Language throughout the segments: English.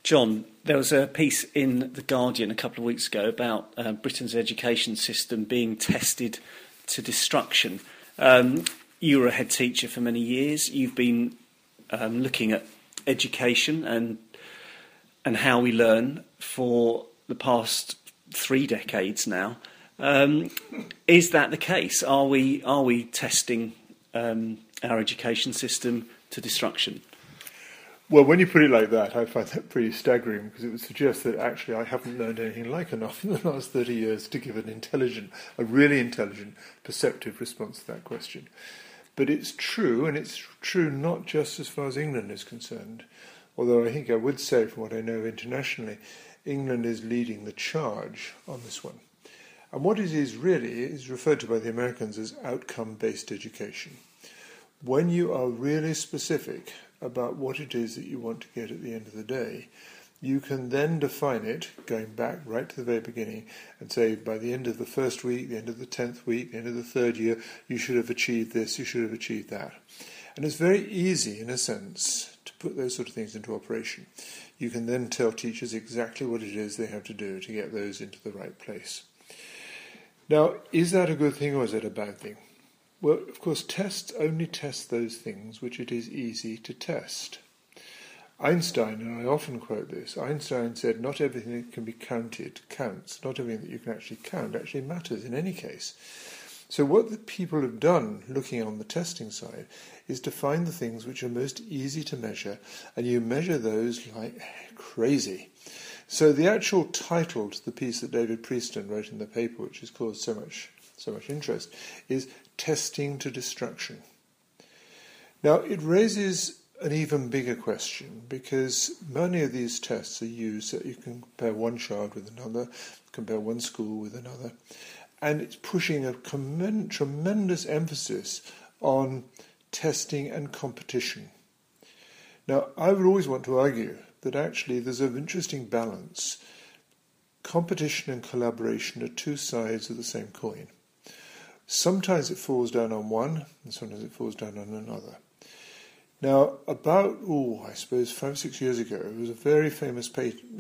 John, there was a piece in The Guardian a couple of weeks ago about Britain's education system being tested to destruction. You were a head teacher for many years. You've been looking at education and how we learn for the past 3 decades now. Is that the case? Are we testing our education system to destruction? Well, when you put it like that, I find that pretty staggering, because it would suggest that actually I haven't learned anything like enough in the last 30 years to give a really intelligent, perceptive response to that question. But it's true, and it's true not just as far as England is concerned, although I think I would say, from what I know internationally, England is leading the charge on this one. And what it is really is referred to by the Americans as outcome-based education. When you are really specific about what it is that you want to get at the end of the day, you can then define it, going back right to the very beginning, and say by the end of the first week, the end of the 10th week, the end of the 3rd year, you should have achieved this, you should have achieved that. And it's very easy, in a sense, to put those sort of things into operation. You can then tell teachers exactly what it is they have to do to get those into the right place. Now, is that a good thing or is it a bad thing? Well, of course, tests only test those things which it is easy to test. Einstein, and I often quote this, Einstein said, not everything that can be counted counts. Not everything that you can actually count actually matters in any case. So what the people have done, looking on the testing side, is to find the things which are most easy to measure, and you measure those like crazy. So the actual title to the piece that David Prieston wrote in the paper, which has caused so much interest, is Testing to Destruction. Now, it raises an even bigger question, because many of these tests are used so that you can compare one child with another, compare one school with another, and it's pushing a tremendous emphasis on testing and competition. Now, I would always want to argue that actually there's an interesting balance. Competition and collaboration are two sides of the same coin. Sometimes it falls down on one, and sometimes it falls down on another. Now, about, I suppose 5 or 6 years ago, there was a very famous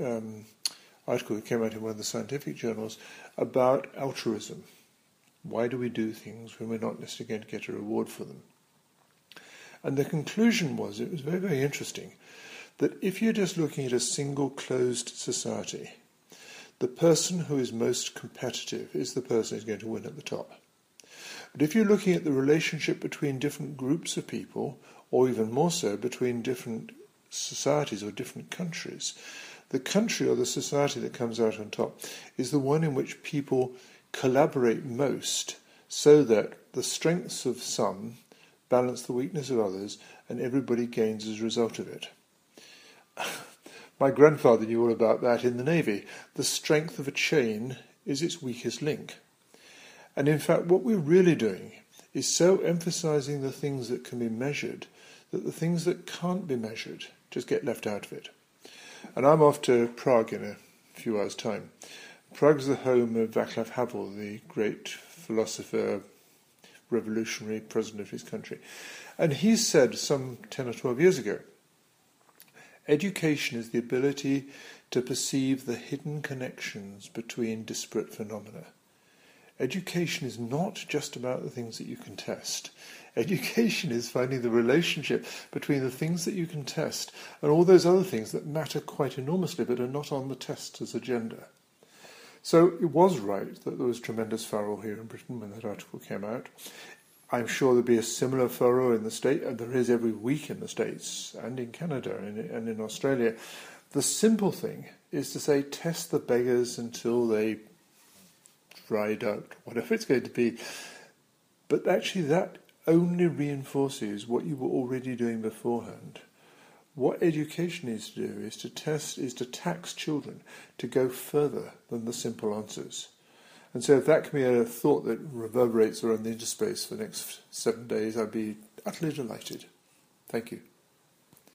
article that came out in one of the scientific journals about altruism. Why do we do things when we're not necessarily going to get a reward for them? And the conclusion was, it was very, very interesting, that if you're just looking at a single closed society, the person who is most competitive is the person who's going to win at the top. But if you're looking at the relationship between different groups of people, or even more so, between different societies or different countries, the country or the society that comes out on top is the one in which people collaborate most, so that the strengths of some balance the weakness of others, and everybody gains as a result of it. My grandfather knew all about that in the Navy. The strength of a chain is its weakest link. And in fact, what we're really doing is so emphasizing the things that can be measured that the things that can't be measured just get left out of it. And I'm off to Prague in a few hours' time. Prague's the home of Václav Havel, the great philosopher, revolutionary president of his country. And he said some 10 or 12 years ago, education is the ability to perceive the hidden connections between disparate phenomena. Education is not just about the things that you can test. Education is finding the relationship between the things that you can test and all those other things that matter quite enormously but are not on the tester's agenda. So it was right that there was tremendous furore here in Britain when that article came out. I'm sure there'll be a similar furore in the States, and there is every week in the States and in Canada and in Australia. The simple thing is to say, test the beggars until they dried out, whatever it's going to be. But actually that only reinforces what you were already doing beforehand. What education needs to do is to tax children to go further than the simple answers. And so if that can be a thought that reverberates around the interspace for the next 7 days, I'd be utterly delighted. Thank you.